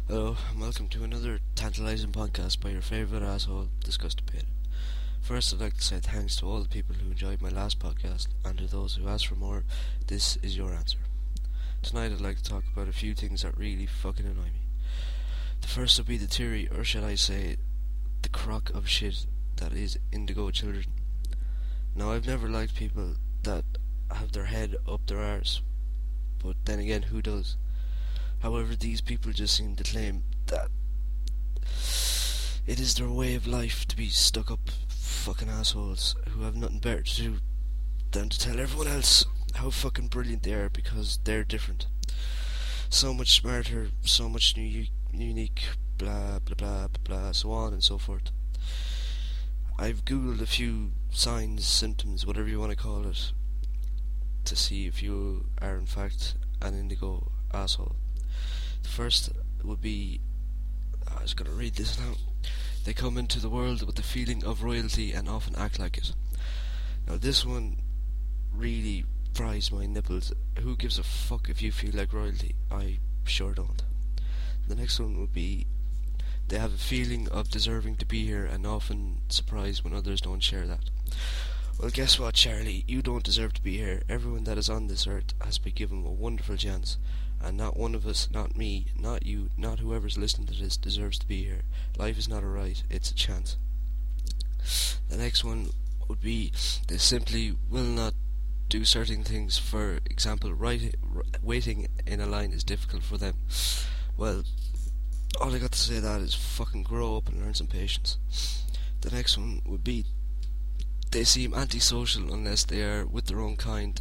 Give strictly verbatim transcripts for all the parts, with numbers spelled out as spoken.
Hello, and welcome to another tantalising podcast by your favourite asshole, Disgustipated. First, I'd like to say thanks to all the people who enjoyed my last podcast, and to those who asked for more, this is your answer. Tonight, I'd like to talk about a few things that really fucking annoy me. The first will be the theory, or should I say, the crock of shit that is indigo children. Now, I've never liked people that have their head up their arse, but then again, who does? However, these people just seem to claim that it is their way of life to be stuck up fucking assholes who have nothing better to do than to tell everyone else how fucking brilliant they are because they're different. So much smarter, so much new, unique, blah blah blah blah blah, so on and so forth. I've googled a few signs, symptoms, whatever you want to call it, to see if you are in fact an indigo asshole. The first would be, I was going to read this now. They come into the world with the feeling of royalty and often act like it. Now this one really fries my nipples. Who gives a fuck if you feel like royalty? I sure don't. The next one would be, they have a feeling of deserving to be here and often surprised when others don't share that. Well, guess what, Charlie? You don't deserve to be here. Everyone that is on this earth has been given a wonderful chance. And not one of us, not me, not you, not whoever's listening to this deserves to be here. Life is not a right, it's a chance. The next one would be, they simply will not do certain things. For example, write, waiting in a line is difficult for them. Well, all I got to say to that is fucking grow up and learn some patience. The next one would be, they seem antisocial unless they are with their own kind.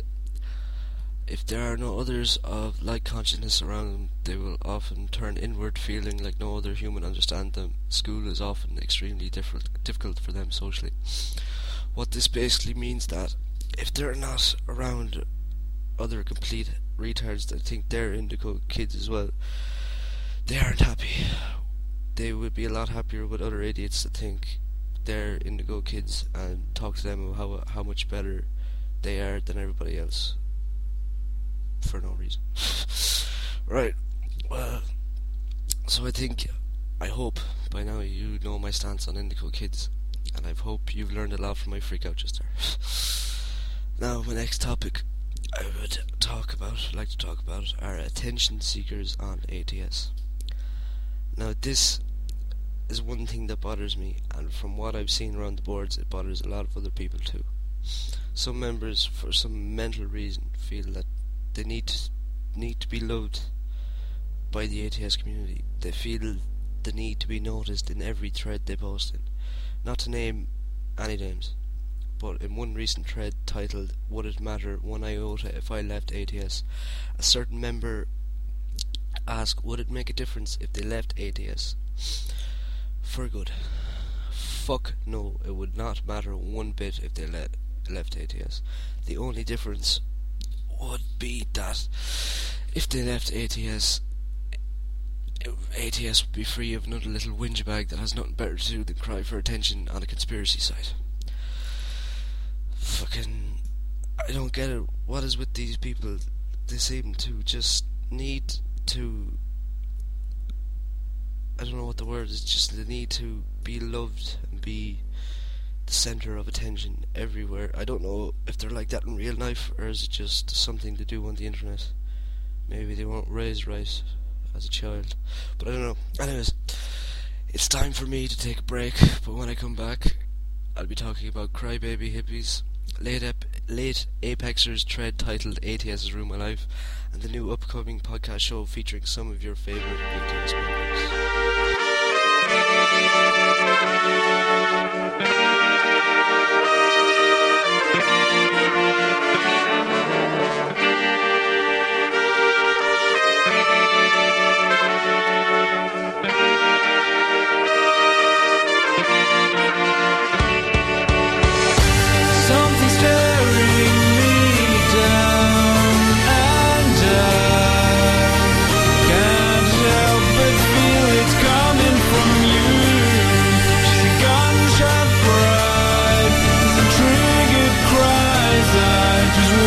If there are no others of like consciousness around them, they will often turn inward, feeling like no other human understands them. School is often extremely difficult, difficult for them socially. What this basically means that if they're not around other complete retards that think they're indigo kids as well, they aren't happy. They would be a lot happier with other idiots that think they're indigo kids and talk to them about how how much better they are than everybody else. For no reason. Right. Well, so I think, I hope by now you know my stance on indigo kids, and I hope you've learned a lot from my freak out just there. Now, my next topic I would talk about, like to talk about, are attention seekers on A T S. Now, this is one thing that bothers me, and from what I've seen around the boards, it bothers a lot of other people too. Some members, for some mental reason, feel that they need to, need to be loved by the A T S community. They feel the need to be noticed in every thread they post in. Not to name any names, but in one recent thread titled, "Would it matter one iota if I left A T S?" a certain member asked, would it make a difference if they left A T S for good? Fuck no, it would not matter one bit if they le- left A T S. The only difference would be that if they left A T S, A T S would be free of another little whinge bag that has nothing better to do than cry for attention on a conspiracy site. Fucking, I don't get it. What is with these people? They seem to just need to, I don't know what the word is, just the need to be loved and be the centre of attention everywhere. I don't know if they're like that in real life, or is it just something to do on the internet. Maybe they weren't raised right as a child, but I don't know. Anyways, it's time for me to take a break, but when I come back, I'll be talking about crybaby hippies, late, ep- late Apexers thread titled A T S has ruined my life, and the new upcoming podcast show featuring some of your favourite A T S members. Just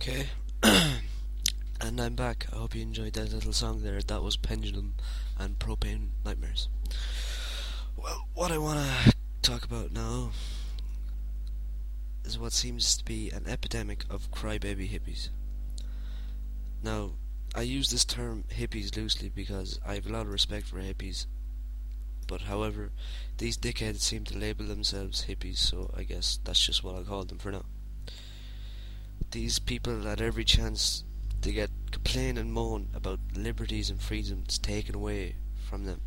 Okay. And I'm back. I hope you enjoyed that little song there. That was Pendulum and Propane Nightmares. Well, what I want to talk about now is what seems to be an epidemic of crybaby hippies. Now, I use this term hippies loosely because I have a lot of respect for hippies. But however, these dickheads seem to label themselves hippies, so I guess that's just what I'll call them for now. These people, at every chance they get, complain and moan about liberties and freedoms taken away from them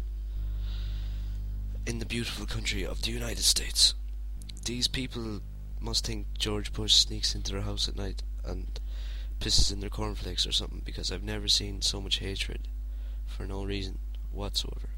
in the beautiful country of the United States. These people must think George Bush sneaks into their house at night and pisses in their cornflakes or something, because I've never seen so much hatred for no reason whatsoever.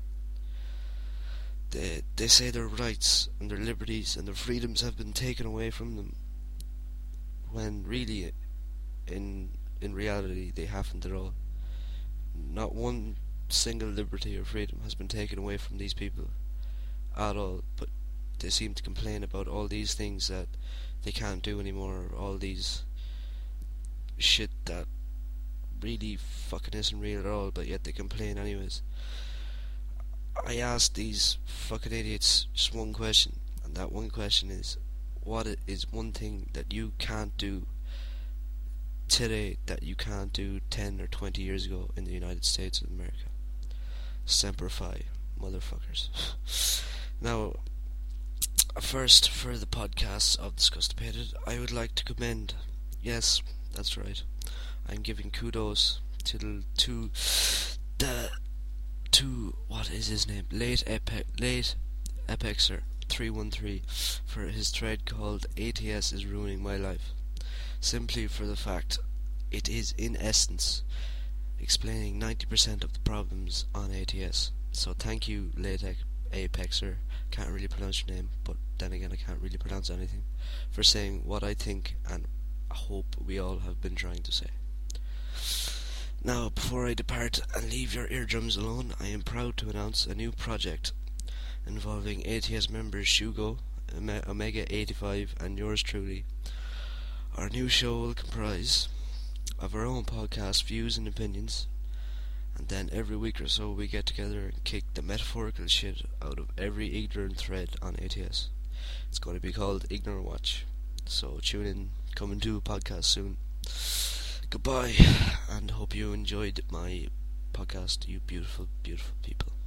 They, they say their rights and their liberties and their freedoms have been taken away from them, when really, in in reality, they haven't at all. Not one single liberty or freedom has been taken away from these people at all, but they seem to complain about all these things that they can't do anymore, all these shit that really fucking isn't real at all, but yet they complain anyways. I asked these fucking idiots just one question, and that one question is, what is one thing that you can't do today that you can't do ten or twenty years ago in the United States of America? Semper Fi, motherfuckers. Now, first, for the podcasts of Disgustipated, I would like to commend, yes, that's right, I'm giving kudos to the, to the, to, what is his name, late Epe, late Apexer three one three, for his thread called A T S is Ruining My Life, simply for the fact it is in essence explaining ninety percent of the problems on A T S. So thank you, late Apexer, can't really pronounce your name, but then again I can't really pronounce anything, for saying what I think and I hope we all have been trying to say. Now, before I depart and leave your eardrums alone, I am proud to announce a new project involving A T S members Shugo, Omega eighty-five and yours truly. Our new show will comprise of our own podcast views and opinions, and then every week or so we get together and kick the metaphorical shit out of every ignorant thread on A T S. It's going to be called Ignore Watch, so tune in, coming to a podcast soon. Goodbye, and hope you enjoyed my podcast, you beautiful, beautiful people.